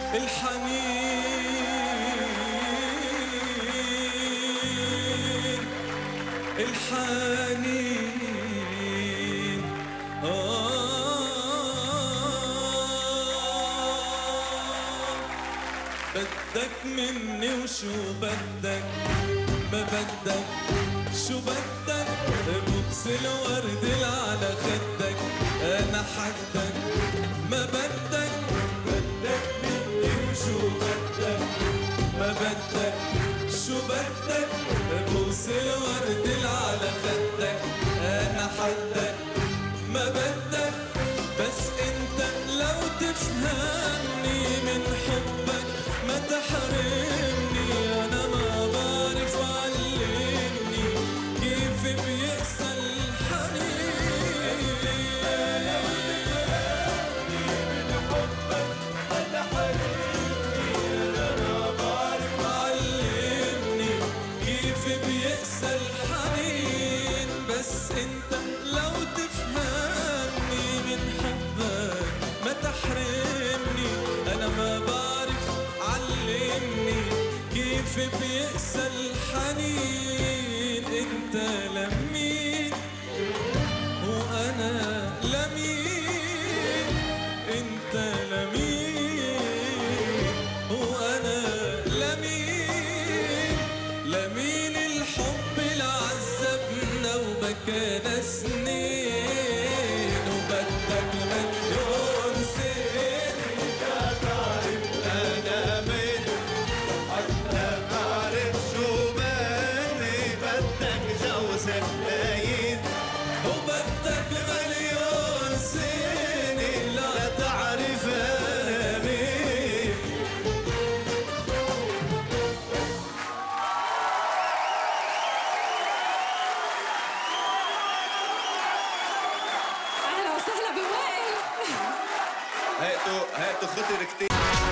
الحنين الحنين بدك مني وشو بدك ما بدك شو بدك بوكس الورد على خدك انا حدك ما بدك مني وشو بدك ما بدك شو بدك بوكس الورد على خدك انا حدك ما بدك بس انت لو تفهمني من حبك ما تحرمني انا ما بعرف علمني كيف بيقسى الحنين من حبك ما تحرمني انا ما بعرف علمني كيف بيقسى الحنين بس انت لو تفهمني من حبك ما تحرمني انا ما بعرف علمني كيف بيقسى الحنين انت لمين وانا لمين انت لمين وانا لمين لمين الحب اللي عذبنا وبكانا سنين وبدك مليون سنين تعرف انا مين حتى ما اعرف شو بدي بدك جوز الليل وبدك مليون سنة لا تعرف انا مين اهلا وسهلا بوائل. هاتوا خطر كتير.